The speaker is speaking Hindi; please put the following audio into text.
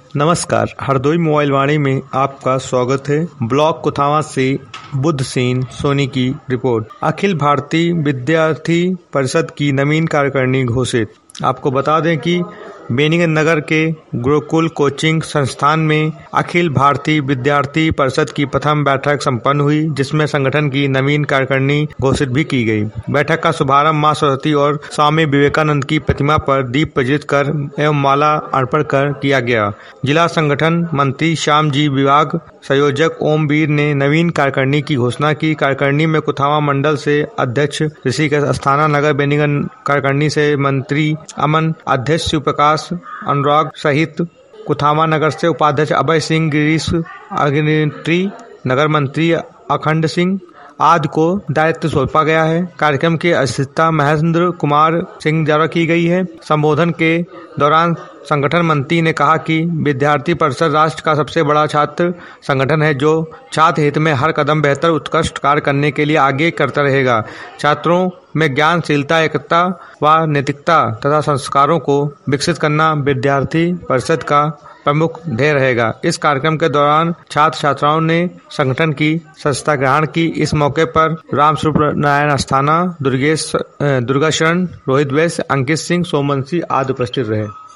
नमस्कार, हरदोई मोबाइल वाणी में आपका स्वागत है। ब्लॉक कुथावा से बुद्ध सेन सोनी की रिपोर्ट। अखिल भारतीय विद्यार्थी परिषद की नवीन कार्यकारिणी घोषित। आपको बता दें कि बेनीगंज नगर के गुरुकुल कोचिंग संस्थान में अखिल भारतीय विद्यार्थी परिषद की प्रथम बैठक संपन्न हुई, जिसमें संगठन की नवीन कार्यकारिणी घोषित भी की गई। बैठक का शुभारंभ मां सरस्वती और स्वामी विवेकानंद की प्रतिमा पर दीप प्रज्वलित कर एवं माला अर्पण कर किया गया। जिला संगठन मंत्री श्याम जी विभाग संयोजक ओमवीर ने नवीन कार्यकारिणी की घोषणा की। कार्यकारिणी में कुथावा मंडल से अध्यक्ष ऋषिकेश अस्थाना, नगर बेनीगंज कार्यकारिणी से मंत्री अमन, अध्यक्ष शिव प्रकाश अनुराग सहित कुथावा नगर से उपाध्यक्ष अभय सिंह, गिरीश अग्निहोत्री, नगर मंत्री अखंड सिंह आदि को दायित्व सौंपा गया है। कार्यक्रम की अध्यक्षता महेंद्र कुमार सिंह द्वारा की गई है। संबोधन के दौरान संगठन मंत्री ने कहा कि विद्यार्थी परिषद राष्ट्र का सबसे बड़ा छात्र संगठन है, जो छात्र हित में हर कदम बेहतर उत्कृष्ट कार्य करने के लिए आगे करता रहेगा। छात्रों में ज्ञानशीलता, एकता व नैतिकता तथा संस्कारों को विकसित करना विद्यार्थी परिषद का प्रमुख ध्येय रहेगा। इस कार्यक्रम के दौरान छात्र छात्राओं ने संगठन की सदस्यता ग्रहण की। इस मौके पर रामस्वरूप नारायण अस्थाना, दुर्गा शरण, रोहित वैश्य, अंकित सिंह, सोमवंशी आदि उपस्थित रहे।